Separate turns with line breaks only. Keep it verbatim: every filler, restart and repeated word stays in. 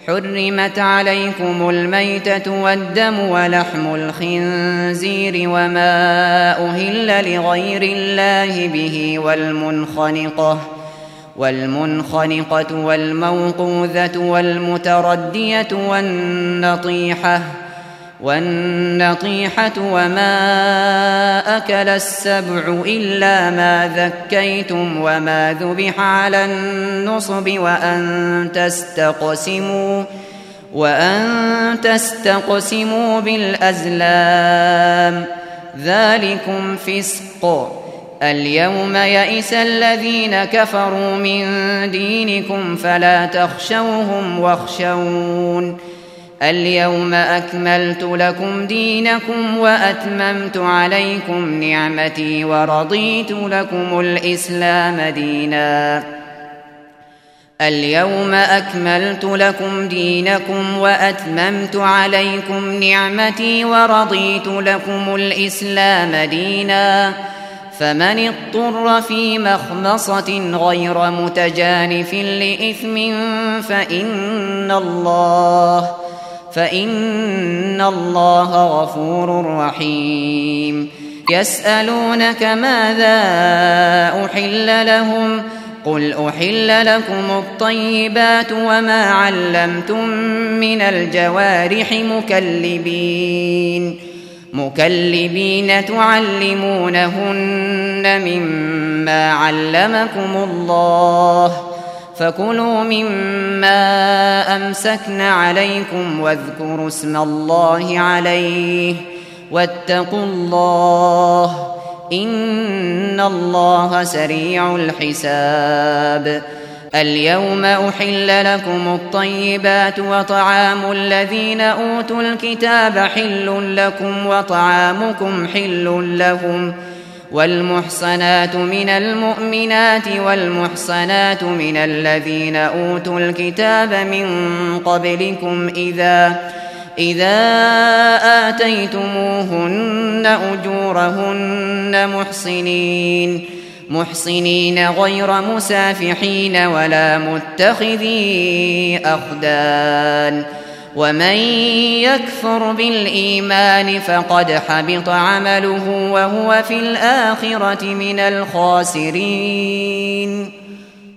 حرمت عليكم الميتة والدم ولحم الخنزير وما أهل لغير الله به والمنخنقة والمنخنقة والموقوذة والمتردية والنطيحة والنطيحة وما أكل السبع إلا ما ذكيتم وما ذبح على النصب وأن تستقسموا وأن تستقسموا بالأزلام ذلكم فسق. اليوم يئس الذين كفروا من دينكم فلا تخشوهم واخشون اليوم أكملت لكم دينكم وأتممت عليكم نعمتي ورضيت لكم الإسلام دينا اليوم أكملت لكم دينكم وأتممت عليكم نعمتي ورضيت لكم الإسلام دينا فمن اضطر في مخمصة غير متجانف لإثم فإن الله فإن الله غفور رحيم. يسألونك ماذا أحل لهم قل أحل لكم الطيبات وما علمتم من الجوارح مكلبين مكلبين تعلمونهن مما علمكم الله فكلوا مما أمسكن عليكم واذكروا اسم الله عليه واتقوا الله إن الله سريع الحساب. اليوم أحل لكم الطيبات وطعام الذين أوتوا الكتاب حل لكم وطعامكم حل لهم والمحصنات من المؤمنات والمحصنات من الذين أوتوا الكتاب من قبلكم إذا إذا آتيتموهن أجورهن محصنين محصنين غير مسافحين ولا متخذي أخدان ومن يكفر بالإيمان فقد حبط عمله وهو في الآخرة من الخاسرين.